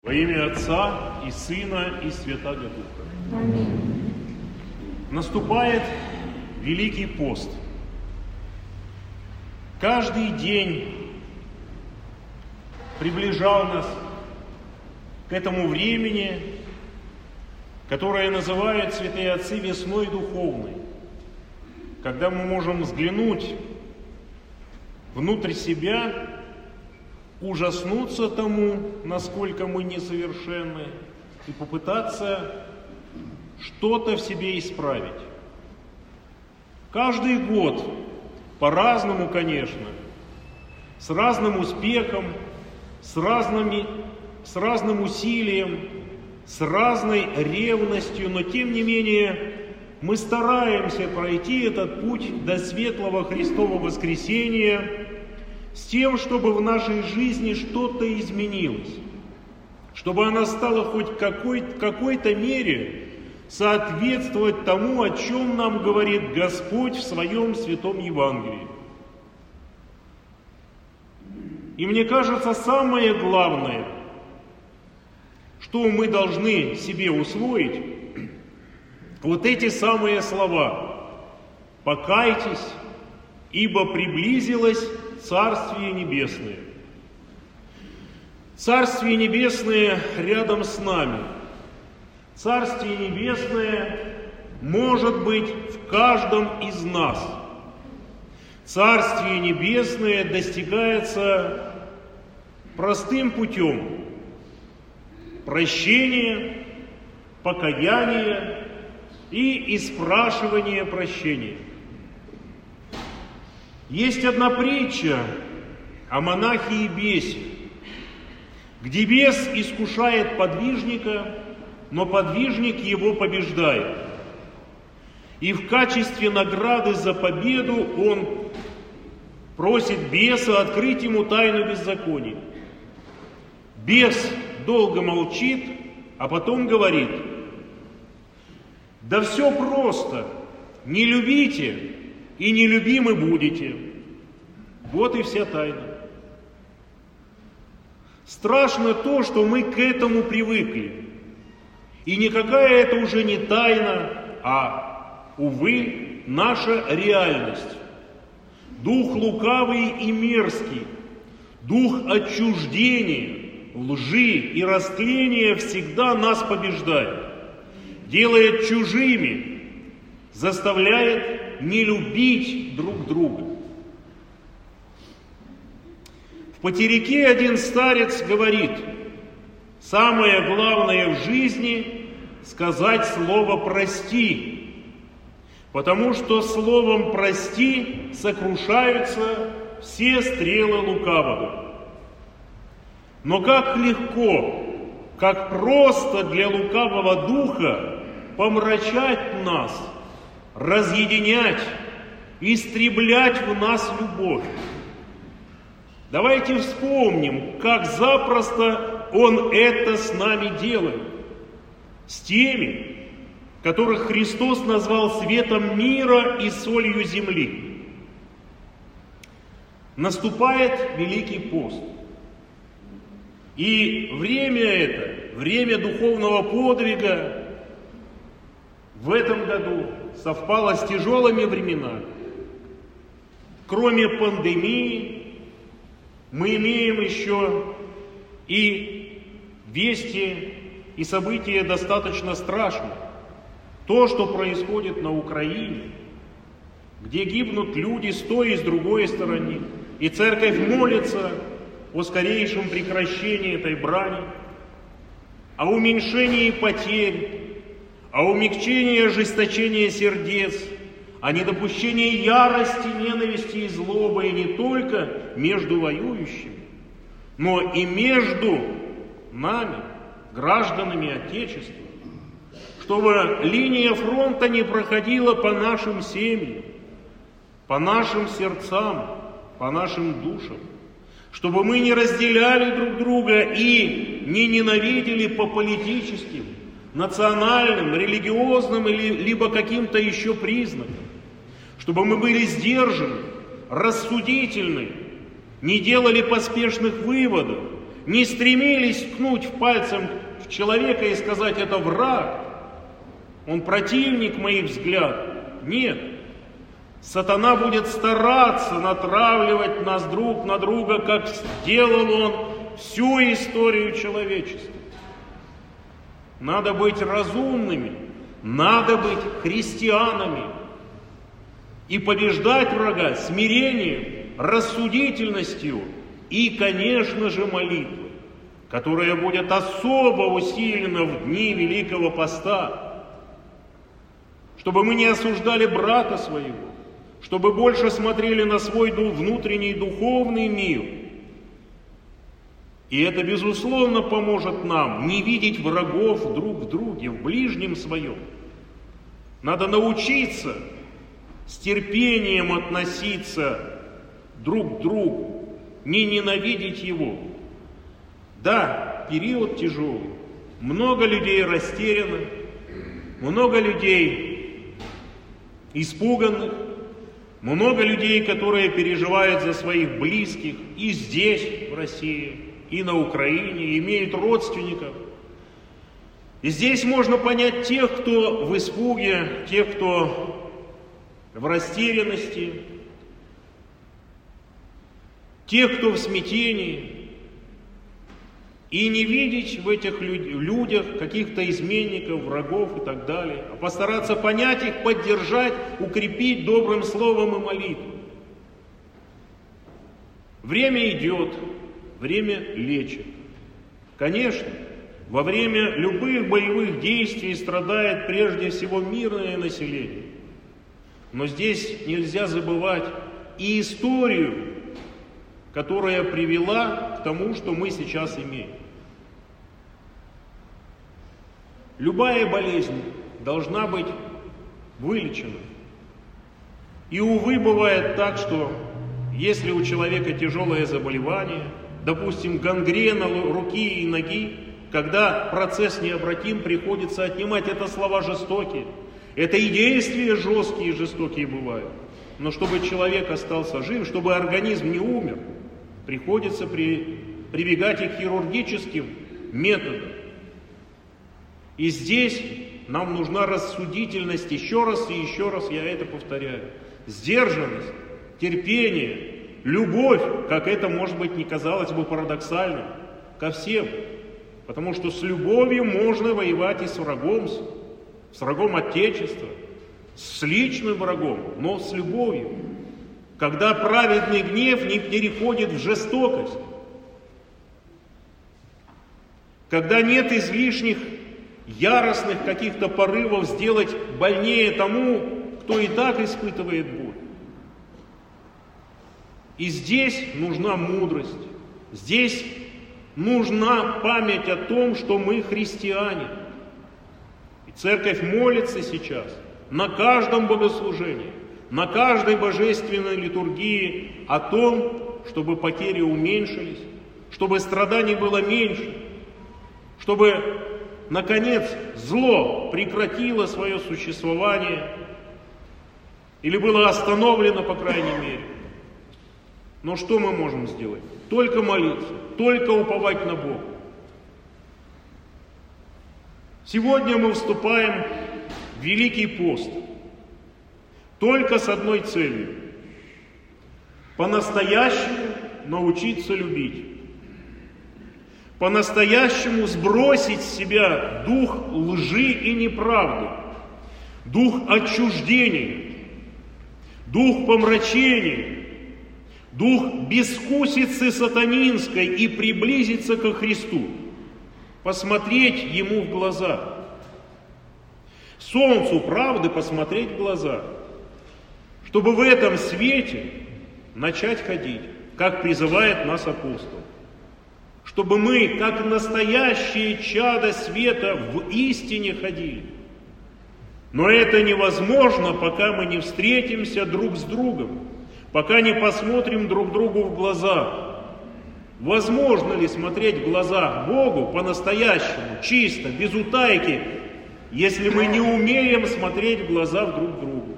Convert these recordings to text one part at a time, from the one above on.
Во имя Отца и Сына и Святаго Духа. Наступает Великий пост. Каждый день приближал нас к этому времени, которое называют святые отцы весной духовной, когда мы можем взглянуть внутрь себя, ужаснуться тому, насколько мы несовершенны, и попытаться что-то в себе исправить. Каждый год, по-разному, конечно, с разным успехом, с разным усилием, с разной ревностью, но тем не менее мы стараемся пройти этот путь до светлого Христова воскресения с тем, чтобы в нашей жизни что-то изменилось, чтобы она стала хоть в какой-то мере соответствовать тому, о чем нам говорит Господь в Своем Святом Евангелии. И мне кажется, самое главное, что мы должны себе усвоить, вот эти самые слова: «Покайтесь, ибо приблизилось Царствие Небесное». Царствие Небесное рядом с нами. Царствие Небесное может быть в каждом из нас. Царствие Небесное достигается простым путем прощения, покаяния и испрашивания прощения. Есть одна притча о монахе и бесе, где бес искушает подвижника, но подвижник его побеждает. И в качестве награды за победу он просит беса открыть ему тайну беззакония. Бес долго молчит, а потом говорит: «Да все просто, не любите, и нелюбимы будете». Вот и вся тайна. Страшно то, что мы к этому привыкли. И никакая это уже не тайна, а, увы, наша реальность. Дух лукавый и мерзкий, дух отчуждения, лжи и растления всегда нас побеждает, делает чужими, заставляет не любить друг друга. В Потеряке один старец говорит: самое главное в жизни — сказать слово «прости», потому что словом «прости» сокрушаются все стрелы лукавого. Но как легко, как просто для лукавого духа помрачать нас, разъединять, истреблять в нас любовь. Давайте вспомним, как запросто он это с нами делает. С теми, которых Христос назвал светом мира и солью земли. Наступает Великий пост. И время это, время духовного подвига, в этом году совпало с тяжелыми временами. Кроме пандемии, мы имеем еще и вести, и события достаточно страшные. То, что происходит на Украине, где гибнут люди с той и с другой стороны, и церковь молится о скорейшем прекращении этой брани, о уменьшении потерь, о умягчении ожесточения сердец, о недопущении ярости, ненависти и злобы, и не только между воюющими, но и между нами, гражданами Отечества, чтобы линия фронта не проходила по нашим семьям, по нашим сердцам, по нашим душам, чтобы мы не разделяли друг друга и не ненавидели по политическим, национальным, религиозным или либо каким-то еще признакам, чтобы мы были сдержаны, рассудительны, не делали поспешных выводов, не стремились ткнуть пальцем в человека и сказать: это враг, он противник моих взглядов. Нет. Сатана будет стараться натравливать нас друг на друга, как сделал он всю историю человечества. Надо быть разумными, надо быть христианами и побеждать врага смирением, рассудительностью и, конечно же, молитвой, которая будет особо усилена в дни Великого Поста, чтобы мы не осуждали брата своего, чтобы больше смотрели на свой внутренний духовный мир. И это, безусловно, поможет нам не видеть врагов друг в друге, в ближнем своем. Надо научиться с терпением относиться друг к другу, не ненавидеть его. Да, период тяжелый, много людей растеряно, много людей испуганных, много людей, которые переживают за своих близких и здесь, в России, и на Украине, имеют родственников. И здесь можно понять тех, кто в испуге, тех, кто в растерянности, тех, кто в смятении, и не видеть в этих людях каких-то изменников, врагов и так далее, а постараться понять их, поддержать, укрепить добрым словом и молитвой. Время идет, время лечит. Конечно, во время любых боевых действий страдает прежде всего мирное население. Но здесь нельзя забывать и историю, которая привела к тому, что мы сейчас имеем. Любая болезнь должна быть вылечена. И, увы, бывает так, что если у человека тяжелое заболевание, допустим, гангрена руки и ноги, когда процесс необратим, приходится отнимать. Это слова жестокие. Это и действия жесткие и жестокие бывают. Но чтобы человек остался жив, чтобы организм не умер, приходится прибегать и к хирургическим методам. И здесь нам нужна рассудительность, еще раз и еще раз я это повторяю. Сдержанность, терпение, любовь, как это, может быть, не казалось бы парадоксальным, ко всем. Потому что с любовью можно воевать и с врагом Отечества, с личным врагом, но с любовью. Когда праведный гнев не переходит в жестокость, когда нет излишних яростных каких-то порывов сделать больнее тому, кто и так испытывает боль. И здесь нужна мудрость, здесь нужна память о том, что мы христиане. И церковь молится сейчас на каждом богослужении, на каждой божественной литургии о том, чтобы потери уменьшились, чтобы страданий было меньше, чтобы, наконец, зло прекратило свое существование или было остановлено, по крайней мере. Но что мы можем сделать? Только молиться, только уповать на Бога. Сегодня мы вступаем в Великий пост только с одной целью – по-настоящему научиться любить. По-настоящему сбросить с себя дух лжи и неправды, дух отчуждения, дух помрачения, дух бескусицы сатанинской и приблизиться ко Христу, посмотреть Ему в глаза. Солнцу правды посмотреть в глаза, чтобы в этом свете начать ходить, как призывает нас апостол. Чтобы мы, как настоящие чада света, в истине ходили. Но это невозможно, пока мы не встретимся друг с другом, пока не посмотрим друг другу в глаза. Возможно ли смотреть в глаза Богу по-настоящему, чисто, без утайки, если мы не умеем смотреть в глаза друг другу?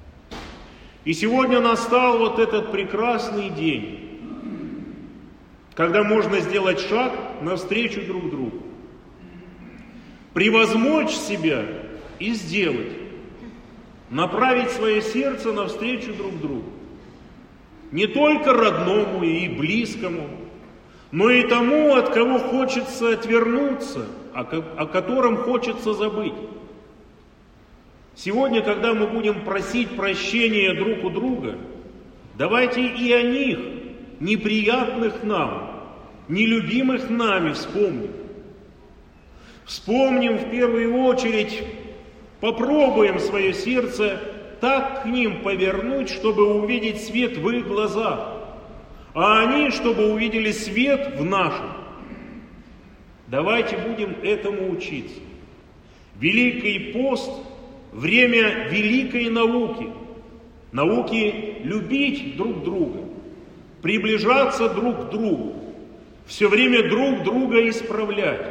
И сегодня настал вот этот прекрасный день, когда можно сделать шаг навстречу друг другу. Превозмочь себя и сделать. Направить свое сердце навстречу друг другу. Не только родному и близкому, но и тому, от кого хочется отвернуться, о котором хочется забыть. Сегодня, когда мы будем просить прощения друг у друга, давайте и о них, неприятных нам, нелюбимых нами, вспомним. Вспомним в первую очередь, попробуем свое сердце так к ним повернуть, чтобы увидеть свет в их глазах, а они, чтобы увидели свет в нашем. Давайте будем этому учиться. Великий пост – время великой науки. Науки любить друг друга, приближаться друг к другу, все время друг друга исправлять.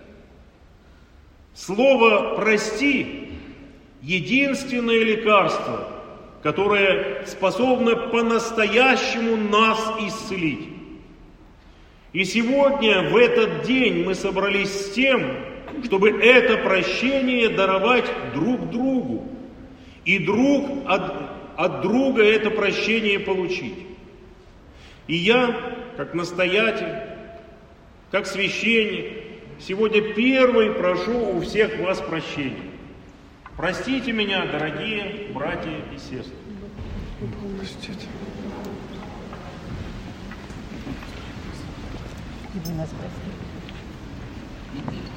Слово «прости» – единственное лекарство, которое способно по-настоящему нас исцелить. И сегодня, в этот день, мы собрались с тем, чтобы это прощение даровать друг другу, и друг от друга это прощение получить. И я, как настоятель, как священник, сегодня первый прошу у всех вас прощения. Простите меня, дорогие братья и сестры. Простите. И вы нас простите.